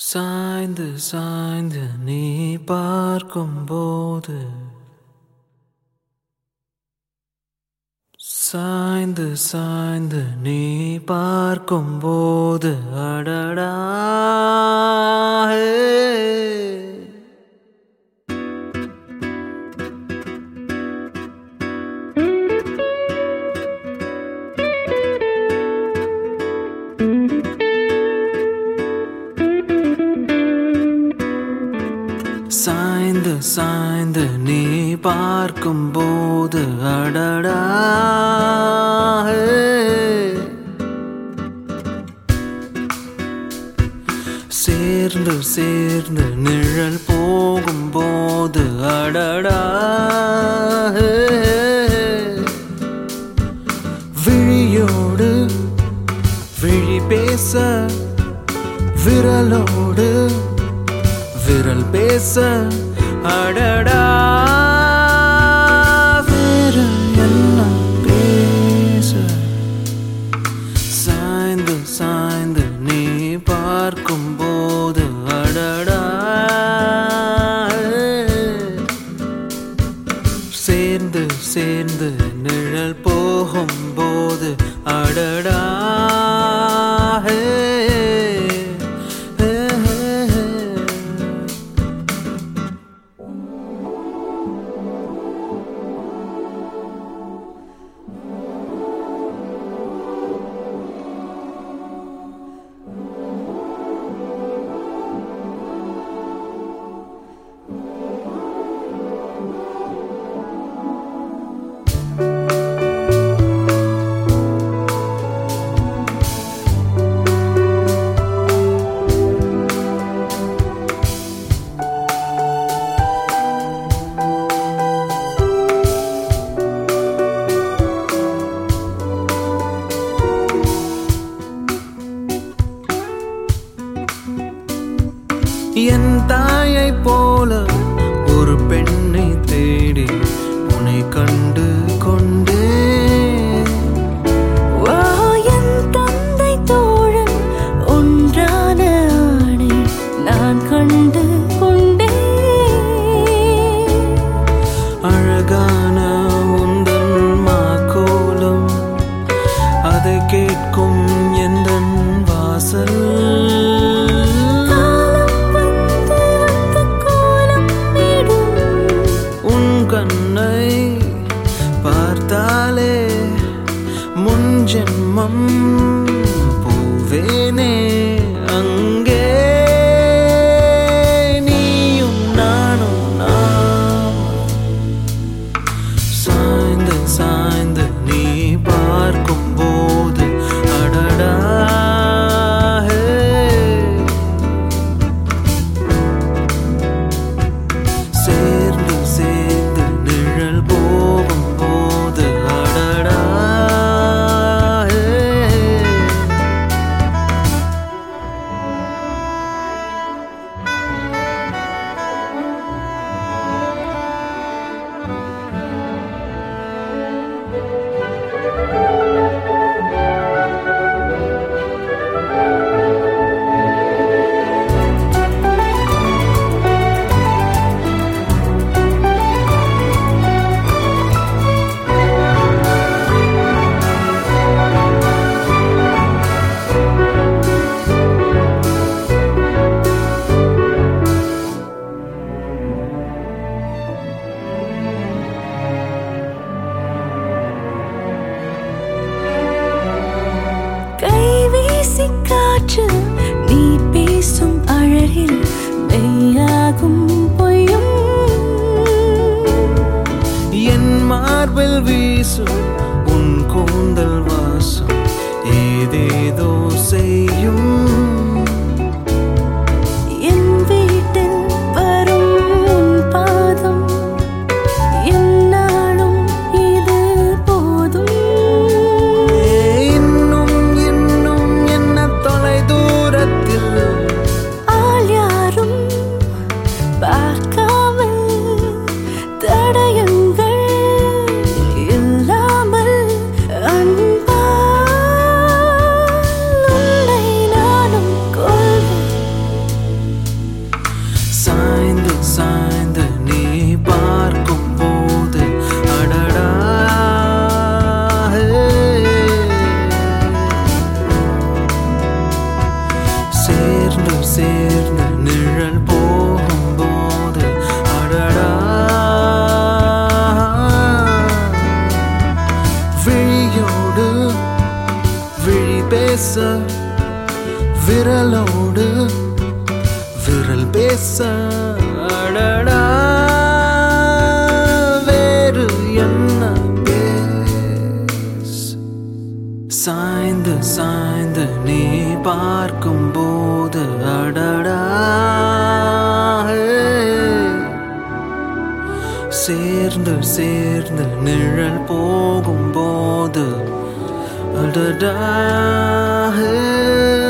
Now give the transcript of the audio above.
சாய்ந்து சாய்ந்து நீ பார்க்கும்போது சாய்ந்து சாய்ந்து நீ பார்க்கும்போது அடடா சாய்ந்து சாய்ந்து நீ பார்க்கும்போது அடடா சேர்ந்து சேர்ந்து நிழல் போகும்போது அடடா விழியோடு விழி பேச விரலோடு விரல் பேச அடடா விரல் எல்லாம் பேச சாய்ந்து சாய்ந்து நீ பார்க்கும்போது அடடா சேர்ந்து சேர்ந்து நிழல் போகும்போது அடடா என் தாயை போல ஒரு பெண்ணை தேடி உன்னை கண்டு கொண்டே என் தந்தை தோழன் ஒன்றான ஆணை நான் கண்டு கொண்டே அழகான உந்தன் மாக்கோலம் அதை கேட்கும் எந்தன் வாசல் கண்ணை பார்த்தாலே முன் ஜென்மம் போவேனே அங்கே நீயும் நானும் நாம் சாய்ந்து சாய்ந்து நீ பார்க்கும்போது அடடா சேர்ந்து சேர்ந்து நிழல் போகும்போது அடடா காற்று நீ பேசும் அழகில் மெய்யாகும் பொய்யும் என் மார்பில் வீசும் உன் கூந்தல் வாசம் ஏதேதோ செய்யும் என் வீட்டில் வரும் உன் பாதம் என்னாலும் இது போதும் ஆள் யாரும் பார்க்காமல் தடயங்கள் இல்லாமல் சேர்ந்து நிழல் போகும்போது அடடா விழியோடு விழி பேச விரலோடு விரல் பேச அடடா வேறு என்ன பேச சாய்ந்து சாய்ந்து நீ பார்க்கும் போது அடடா சேர்ந்து சேர்ந்து நிழல் போகும்போது அடடா